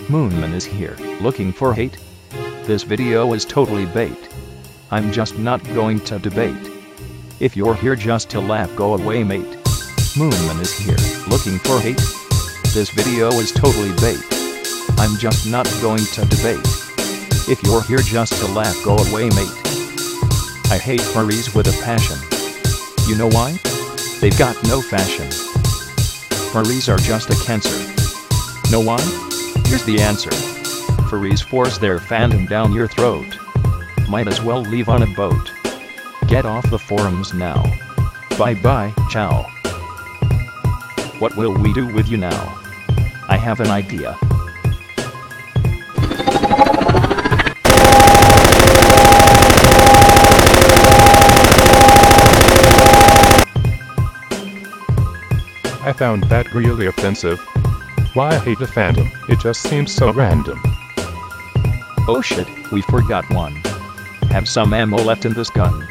Moonman is here, looking for hate? This video is totally bait. I'm just not going to debate. If you're here just to laugh, go away mate. Moonman is here, looking for hate? This video is totally bait. I'm just not going to debate. If you're here just to laugh, go away mate. I hate furries with a passion. You know why? They've got no fashion. Furries are just a cancer. Know why? Here's the answer. Furries force their fandom down your throat. Might as well leave on a boat. Get off the forums now. Bye bye, ciao. What will we do with you now? I have an idea. I found that really offensive. Why I hate the fandom, it just seems so random. Oh shit, we forgot one. Have some ammo left in this gun.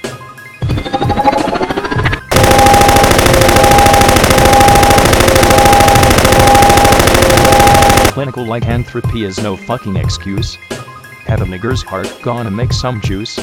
Clinical lycanthropy is no fucking excuse. Have a nigger's heart, gonna make some juice.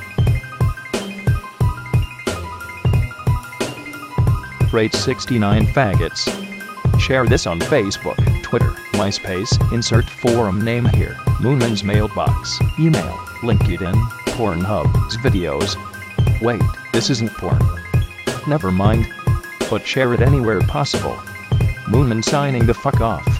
Rate 69 faggots. Share this on Facebook, Twitter, MySpace, insert forum name here, Moonman's mailbox, email, LinkedIn, Pornhub's videos. Wait, this isn't porn. Never mind. But share it anywhere possible. Moonman signing the fuck off.